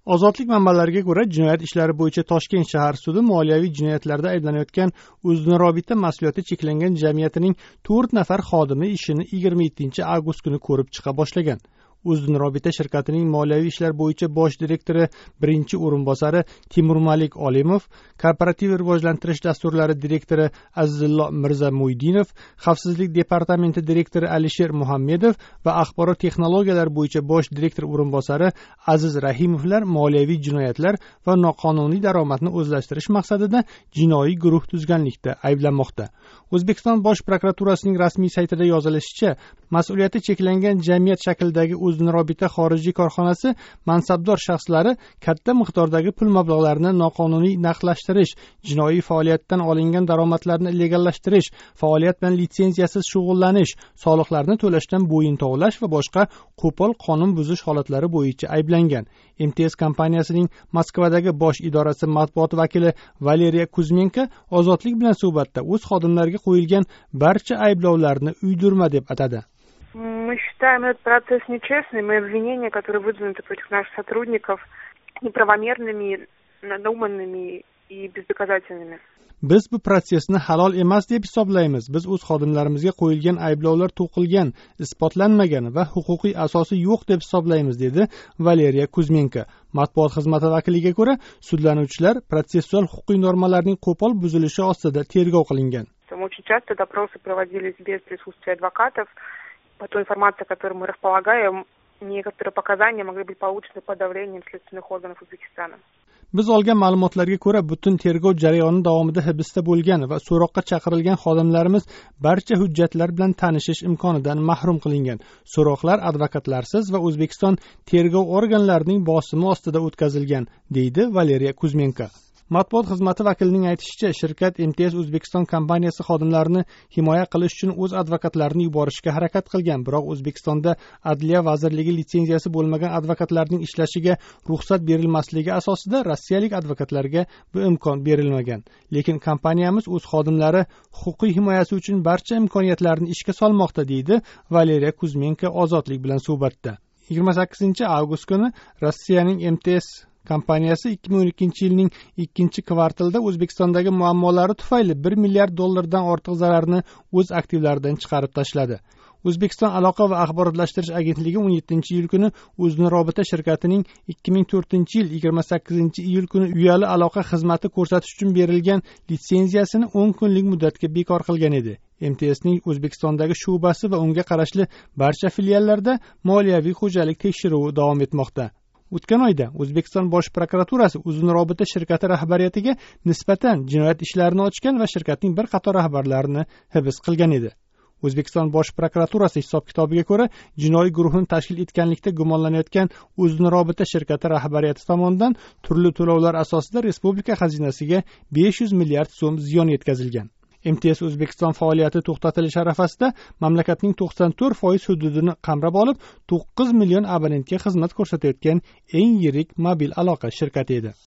Ozodlik manbalariga ko'ra, jinoyat ishlari bo'yicha Toshkent shahar sudi moliyaviy jinoyatlarda ayblanayotgan O'znurobita mas'uliyati cheklangan jamiyatining 4 nafar xodimi ishini 27-avgust kuni ko'rib chiqa boshlagan. O'znurobita shirkatining moliyaviy ishlar bo'yicha bosh direktori birinchi o'rinbosari Timurmalik Olimov, korporativ rivojlantirish dasturlari direktori Azizillo Mirzamo'ydinov, xavfsizlik departamenti direktori Alisher Muhammedov va axborot texnologiyalari bo'yicha bosh direktor o'rinbosari Aziz Rahimovlar moliyaviy jinoyatlar va noqonuniy daromadni o'zlashtirish maqsadida jinoiy guruh tuzganlikda ayblanmoqda. O'zbekiston Bosh prokuraturasining rasmiy saytida yozilishicha, mas'uliyati cheklangan jamiyat shaklidagi O'znurobita xorijiy korxonasi mansabdor shaxslari katta miqdordagi pul mablag'larini noqonuniy naqdlashtirish, jinoiy faoliyatdan olingan daromadlarni legallashtirish, faoliyat bilan litsenziyasiz shug'ullanish, soliqlarni to'lashdan bo'yin tovlash va boshqa qo'pol qonun buzish holatlari bo'yicha ayblangan. MTS kompaniyasining Moskvadagi bosh idorasi matbuot vakili Valeriya Kuzmenko Ozodlik bilan suhbatda o'z xodimlariga qo'yilgan barcha ayblovlarni uydirma deb atadi. Мы считаем этот процесс нечестным, и обвинения, которые выдвинуты против наших сотрудников, неправомерными, надуманными и бездоказательными. Biz bu protsessni halol emas deb hisoblaymiz. Biz o'z xodimlarimizga qo'yilgan ayblovlar to'qilgan, isbotlanmagan va huquqiy asosi yo'q deb hisoblaymiz, dedi Valeriya Kuzmenko. Matbuot xizmati vakiliga ko'ra, sudlanuvchilar protsessual huquqiy normalarning qo'pol buzilishi ostida tergov qilingan. Очень часто допросы проводились без присутствия адвокатов. По той информации, которой мы располагаем, некоторые показания могли быть получены под давлением следственных органов Узбекистана. Biz olgan ma'lumotlarga ko'ra, butun tergov jarayoni davomida hibsda bo'lgan va so'roqqa chaqirilgan xodimlarimiz barcha hujjatlar bilan tanishish imkonidan mahrum qilingan. So'roqlar advokatlarsiz va O'zbekiston tergov organlarining bosimi ostida o'tkazilgan, deydi Valeriya Kuzmenko. Matbuot xizmati vakilining aytishicha, shirkat MTS O'zbekiston kompaniyasi xodimlarini himoya qilish uchun o'z advokatlarini yuborishga harakat qilgan, biroq O'zbekistonda Adliya vazirligi litsenziyasi bo'lmagan advokatlarning ishlashiga ruxsat berilmasligi asosida rossiyalik advokatlarga bu imkon berilmagan. Lekin kompaniyamiz o'z xodimlari huquqiy himoyasi uchun barcha imkoniyatlarni ishga solmoqda, deydi Valeriya Kuzmenko Ozodlik bilan suhbatda. 28-avgust kuni Rossiyaning MTS kompaniyasi 2012 yilning 2-kvartalida O'zbekistondagi muammolari tufayli $1 milliard dan ortiq zararni o'z aktivlaridan chiqarib tashladi. O'zbekiston aloqa va axborotlashtirish agentligi 17-iyul kuni O'znurobita shirkatining 2004 yil 28-iyul kuni uyali aloqa xizmati ko'rsatish uchun berilgan litsenziyasini 10 kunlik muddatga bekor qilgan edi. MTSning O'zbekistondagi shubasi va unga qarashli barcha filiallarda moliyaviy xo'jalik tekshiruvi davom etmoqda. O'tgan oyda O'zbekiston Bosh prokuraturasi O'znurobita shirkati rahbariyatiga nisbatan jinoyat ishlarini ochgan va shirkatning bir qator rahbarlarini hibs qilgan edi. O'zbekiston Bosh prokuraturasi hisob-kitobiga ko'ra, jinoiy guruhni tashkil etganlikda gumonlanayotgan O'znurobita shirkati rahbariyati tomonidan turli to'lovlar asosida respublika xazinasiga 500 milliard so'm ziyon yetkazilgan. MTS O'zbekiston faoliyati to'xtatilishi arafasida mamlakatning 94% hududini qamrab olib, 9 million abonentga xizmat ko'rsatayotgan eng yirik mobil aloqa shirkati edi.